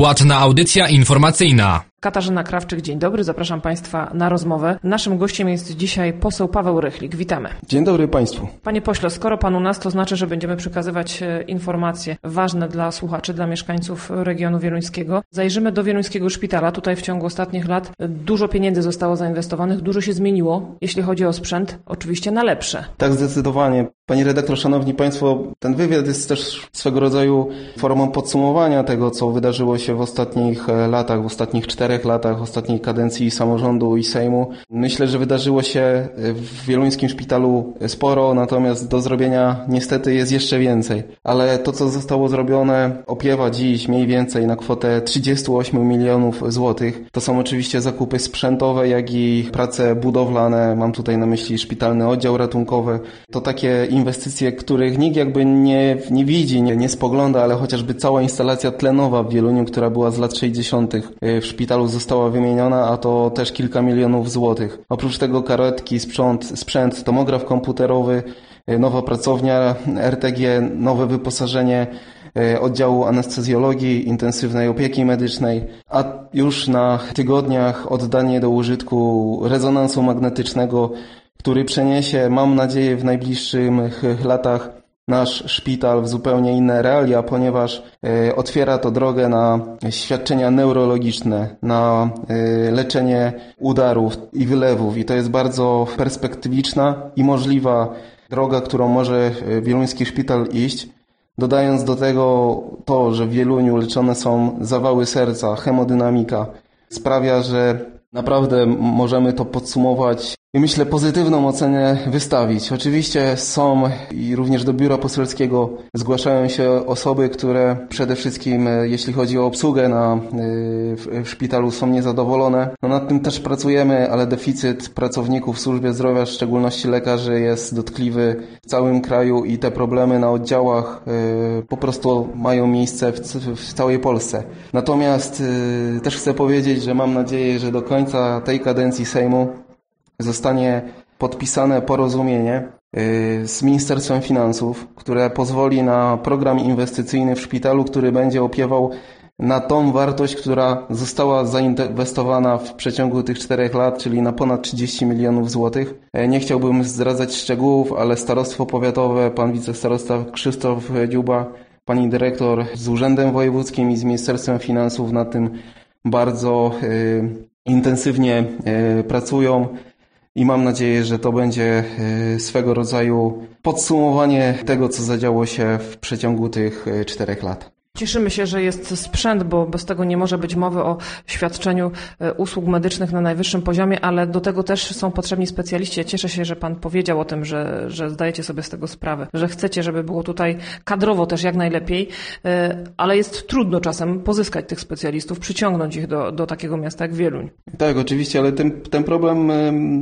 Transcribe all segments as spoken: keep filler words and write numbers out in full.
Płatna audycja informacyjna. Katarzyna Krawczyk, dzień dobry, zapraszam Państwa na rozmowę. Naszym gościem jest dzisiaj poseł Paweł Rychlik. Witamy. Dzień dobry Państwu. Panie pośle, skoro Pan u nas, to znaczy, że będziemy przekazywać informacje ważne dla słuchaczy, dla mieszkańców regionu wieluńskiego. Zajrzymy do wieluńskiego szpitala. Tutaj w ciągu ostatnich lat dużo pieniędzy zostało zainwestowanych, dużo się zmieniło, jeśli chodzi o sprzęt, oczywiście na lepsze. Tak, zdecydowanie. Pani redaktor, szanowni Państwo, ten wywiad jest też swego rodzaju formą podsumowania tego, co wydarzyło się w ostatnich latach, w ostatnich czterech latach, w ostatniej kadencji samorządu i Sejmu. Myślę, że wydarzyło się w wieluńskim szpitalu sporo, natomiast do zrobienia niestety jest jeszcze więcej. Ale to, co zostało zrobione, opiewa dziś mniej więcej na kwotę trzydzieści osiem milionów złotych. To są oczywiście zakupy sprzętowe, jak i prace budowlane. Mam tutaj na myśli szpitalny oddział ratunkowy. To takie inwestycje, których nikt jakby nie, nie widzi, nie, nie spogląda, ale chociażby cała instalacja tlenowa w Wieluniu, która była z lat sześćdziesiątych w szpitalu została wymieniona, a to też kilka milionów złotych. Oprócz tego karetki, sprzęt, sprzęt, tomograf komputerowy, nowa pracownia R T G, nowe wyposażenie oddziału anestezjologii, intensywnej opieki medycznej, a już na tygodniach oddanie do użytku rezonansu magnetycznego, który przeniesie, mam nadzieję, w najbliższych latach nasz szpital w zupełnie inne realia, ponieważ y, otwiera to drogę na świadczenia neurologiczne, na y, leczenie udarów i wylewów. I to jest bardzo perspektywiczna i możliwa droga, którą może wieluński szpital iść. Dodając do tego to, że w Wieluniu leczone są zawały serca, hemodynamika, sprawia, że naprawdę możemy to podsumować i myślę pozytywną ocenę wystawić. Oczywiście są i również do biura poselskiego zgłaszają się osoby, które przede wszystkim jeśli chodzi o obsługę na, w, w szpitalu są niezadowolone. No nad tym też pracujemy, ale deficyt pracowników w służbie zdrowia, w szczególności lekarzy, jest dotkliwy w całym kraju i te problemy na oddziałach y, po prostu mają miejsce w, w całej Polsce. Natomiast y, też chcę powiedzieć, że mam nadzieję, że do końca tej kadencji Sejmu zostanie podpisane porozumienie z Ministerstwem Finansów, które pozwoli na program inwestycyjny w szpitalu, który będzie opiewał na tą wartość, która została zainwestowana w przeciągu tych czterech lat, czyli na ponad trzydzieści milionów złotych. Nie chciałbym zdradzać szczegółów, ale starostwo powiatowe, pan wicestarosta Krzysztof Dziuba, pani dyrektor z Urzędem Wojewódzkim i z Ministerstwem Finansów nad tym bardzo y, intensywnie y, pracują. I mam nadzieję, że to będzie swego rodzaju podsumowanie tego, co zadziało się w przeciągu tych czterech lat. Cieszymy się, że jest sprzęt, bo bez tego nie może być mowy o świadczeniu usług medycznych na najwyższym poziomie, ale do tego też są potrzebni specjaliści. Ja cieszę się, że Pan powiedział o tym, że, że zdajecie sobie z tego sprawę, że chcecie, żeby było tutaj kadrowo też jak najlepiej, ale jest trudno czasem pozyskać tych specjalistów, przyciągnąć ich do, do takiego miasta jak Wieluń. Tak, oczywiście, ale ten, ten problem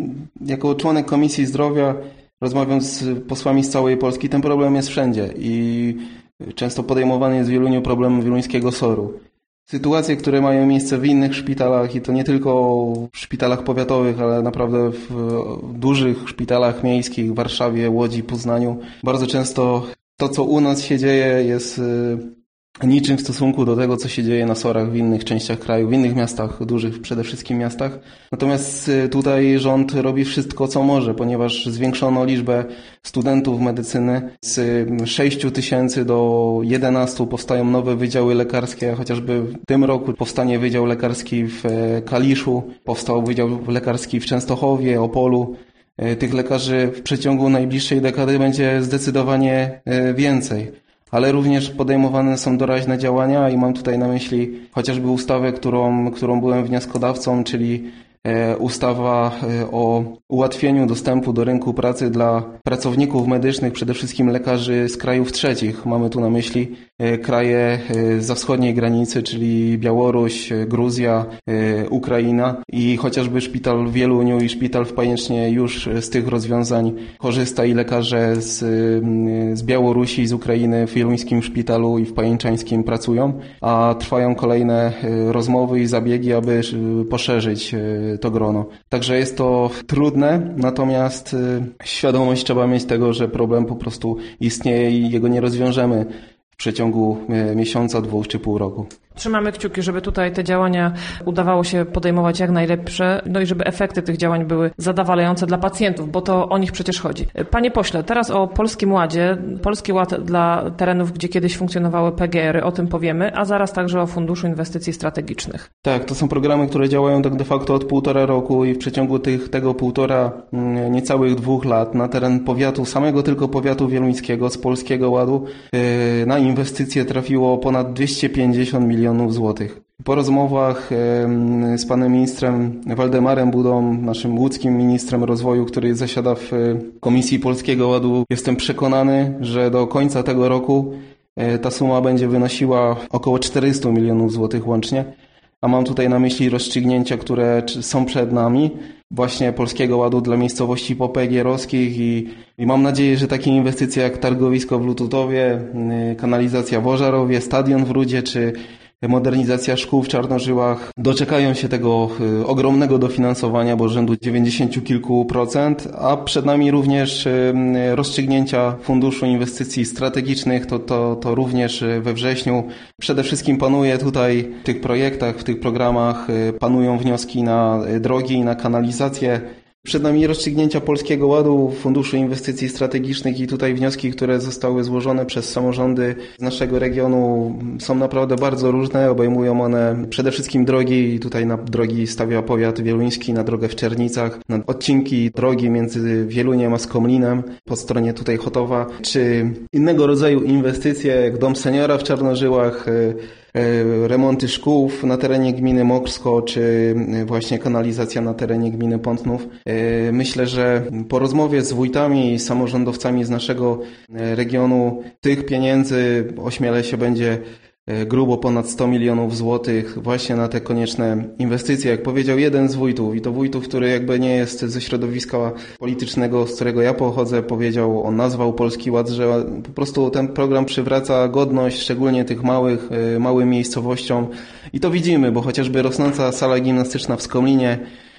jako członek Komisji Zdrowia, rozmawiam z posłami z całej Polski, ten problem jest wszędzie i często podejmowany jest w Wieluniu problem wieluńskiego soru. Sytuacje, które mają miejsce w innych szpitalach i to nie tylko w szpitalach powiatowych, ale naprawdę w dużych szpitalach miejskich w Warszawie, Łodzi, Poznaniu. Bardzo często to, co u nas się dzieje, jest niczym w stosunku do tego, co się dzieje na sorach w innych częściach kraju, w innych miastach, dużych przede wszystkim miastach. Natomiast tutaj rząd robi wszystko, co może, ponieważ zwiększono liczbę studentów medycyny. Z sześciu tysięcy do jedenastu powstają nowe wydziały lekarskie, chociażby w tym roku powstanie Wydział Lekarski w Kaliszu, powstał Wydział Lekarski w Częstochowie, Opolu. Tych lekarzy w przeciągu najbliższej dekady będzie zdecydowanie więcej. Ale również podejmowane są doraźne działania i mam tutaj na myśli chociażby ustawę, którą, którą byłem wnioskodawcą, czyli ustawa o ułatwieniu dostępu do rynku pracy dla pracowników medycznych, przede wszystkim lekarzy z krajów trzecich. Mamy tu na myśli kraje zza wschodniej granicy, czyli Białoruś, Gruzja, Ukraina i chociażby szpital w Wieluniu i szpital w Pajęcznie już z tych rozwiązań korzysta i lekarze z, z Białorusi, z Ukrainy w wieluńskim szpitalu i w pajęczańskim pracują, a trwają kolejne rozmowy i zabiegi, aby poszerzyć to grono. Także jest to trudne, natomiast świadomość trzeba mieć tego, że problem po prostu istnieje i jego nie rozwiążemy w przeciągu miesiąca, dwóch czy pół roku. Trzymamy kciuki, żeby tutaj te działania udawało się podejmować jak najlepsze, no i żeby efekty tych działań były zadowalające dla pacjentów, bo to o nich przecież chodzi. Panie pośle, teraz o Polskim Ładzie. Polski Ład dla terenów, gdzie kiedyś funkcjonowały P G R-y, o tym powiemy, a zaraz także o Funduszu Inwestycji Strategicznych. Tak, to są programy, które działają tak de facto od półtora roku i w przeciągu tych, tego półtora, niecałych dwóch lat na teren powiatu, samego tylko powiatu wieluńskiego z Polskiego Ładu yy, na inwestycje trafiło ponad dwieście pięćdziesiąt milionów złotych. Po rozmowach yy, z panem ministrem Waldemarem Budą, naszym łódzkim ministrem rozwoju, który zasiada w Komisji Polskiego Ładu, jestem przekonany, że do końca tego roku yy, ta suma będzie wynosiła około czterysta milionów złotych łącznie. A mam tutaj na myśli rozstrzygnięcia, które są przed nami, właśnie Polskiego Ładu dla miejscowości popegierowskich i, i mam nadzieję, że takie inwestycje jak targowisko w Lututowie, kanalizacja w Ożarowie, stadion w Rudzie czy modernizacja szkół w Czarnożyłach doczekają się tego ogromnego dofinansowania, bo rzędu dziewięćdziesięciu kilku procent, a przed nami również rozstrzygnięcia Funduszu Inwestycji Strategicznych, to, to, to również we wrześniu. Przede wszystkim panuje tutaj w tych projektach, w tych programach panują wnioski na drogi i na kanalizację. Przed nami rozstrzygnięcia Polskiego Ładu, Funduszu Inwestycji Strategicznych i tutaj wnioski, które zostały złożone przez samorządy z naszego regionu są naprawdę bardzo różne. Obejmują one przede wszystkim drogi i tutaj na drogi stawia powiat wieluński, na drogę w Czernicach, na odcinki drogi między Wieluniem a Skomlinem po stronie tutaj Chotowa, czy innego rodzaju inwestycje jak dom seniora w Czarnożyłach, remonty szkół na terenie gminy Mokrsko, czy właśnie kanalizacja na terenie gminy Pątnów. Myślę, że po rozmowie z wójtami i samorządowcami z naszego regionu tych pieniędzy, ośmielę się, będzie grubo ponad sto milionów złotych właśnie na te konieczne inwestycje. Jak powiedział jeden z wójtów, i to wójtów, który jakby nie jest ze środowiska politycznego, z którego ja pochodzę, powiedział, on nazwał Polski Ład, że po prostu ten program przywraca godność, szczególnie tych małych, małym miejscowościom. I to widzimy, bo chociażby rosnąca sala gimnastyczna w Skomlinie,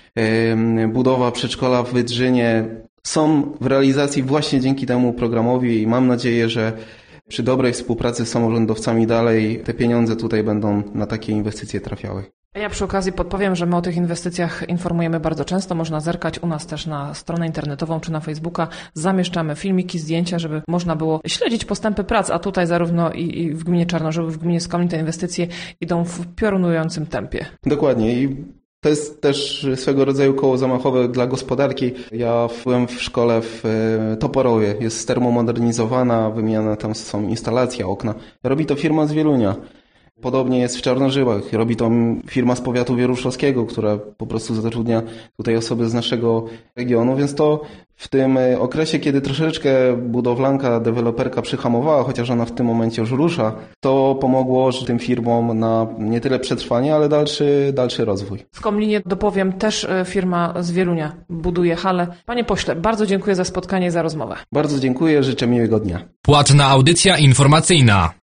budowa przedszkola w Wydrzynie są w realizacji właśnie dzięki temu programowi i mam nadzieję, że przy dobrej współpracy z samorządowcami dalej te pieniądze tutaj będą na takie inwestycje trafiały. Ja przy okazji podpowiem, że my o tych inwestycjach informujemy bardzo często. Można zerkać u nas też na stronę internetową czy na Facebooka. Zamieszczamy filmiki, zdjęcia, żeby można było śledzić postępy prac, a tutaj zarówno i, i w gminie Czarnożyły, w gminie Skomlin te inwestycje idą w piorunującym tempie. Dokładnie i to jest też swego rodzaju koło zamachowe dla gospodarki. Ja byłem w szkole w Toporowie, jest termomodernizowana, wymieniane tam są instalacje, okna. Robi to firma z Wielunia. Podobnie jest w Czarnożyłach. Robi to firma z powiatu wieruszowskiego, która po prostu zatrudnia tutaj osoby z naszego regionu, więc to w tym okresie, kiedy troszeczkę budowlanka, deweloperka przyhamowała, chociaż ona w tym momencie już rusza, to pomogło tym firmom na nie tyle przetrwanie, ale dalszy, dalszy rozwój. W Komlinie, dopowiem, też firma z Wielunia buduje halę. Panie pośle, bardzo dziękuję za spotkanie i za rozmowę. Bardzo dziękuję, życzę miłego dnia. Płatna audycja informacyjna.